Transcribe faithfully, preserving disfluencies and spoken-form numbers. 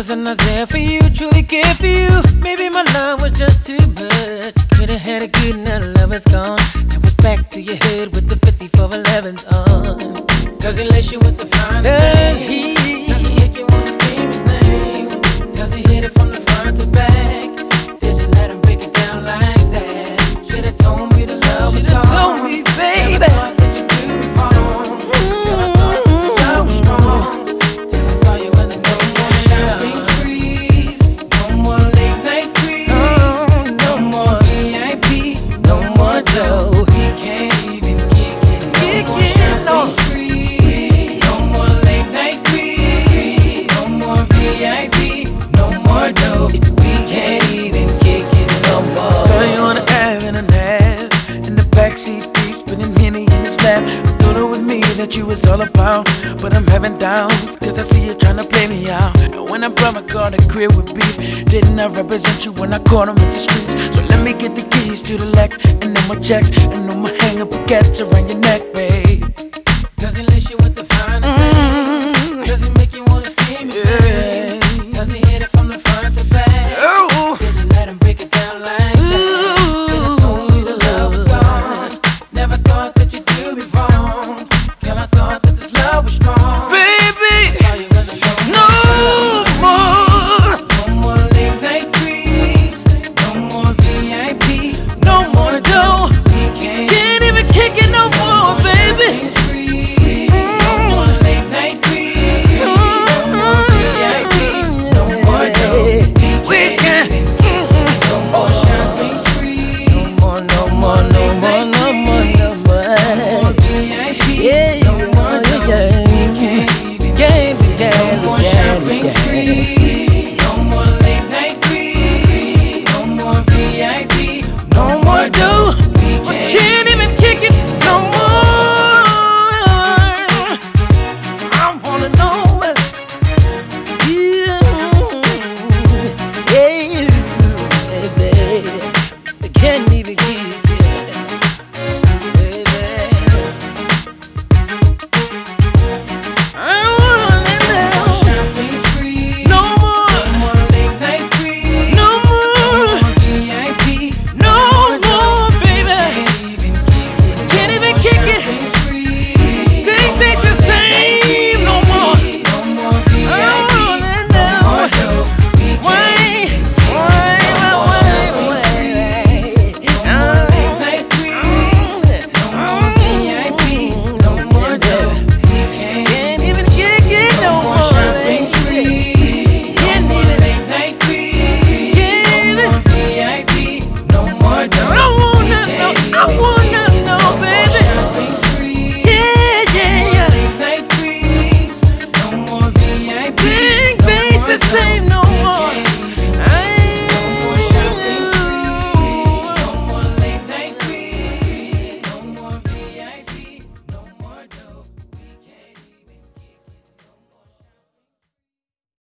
Was I not there for you, truly cared for you? Maybe my love was just too much. Could've had a good night, love is gone. Now it's back to your head with the fifty-four elevens on. Cause he lace you with the fine Does he? Does he make you wanna scream his name? Does he hit it from the front to back? Did you let him break it down like that? Should've told me the love was gone. Should've told me, baby. Never thought that you do me wrong. Never thought that this love was strong. Till I saw you in the no more shopping sprees. No more late night creeps. No more V I P. No more dough. We can't even kick it. No more shopping sprees. No more late night creeps. No more V I P. No more dough. We can't even kick it no more. I saw you on the Ave in a nap. In the backseat, beat, spinning Henny in his lap. I thought it was me that you was all about. But I'm having doubts, cause I see you tryna play me out. And when I brought my car to crib with beef, didn't I represent you when I caught him in the streets? So let me get the keys to the Lex, and then my checks, and no more hang up baguettes around your neck, babe.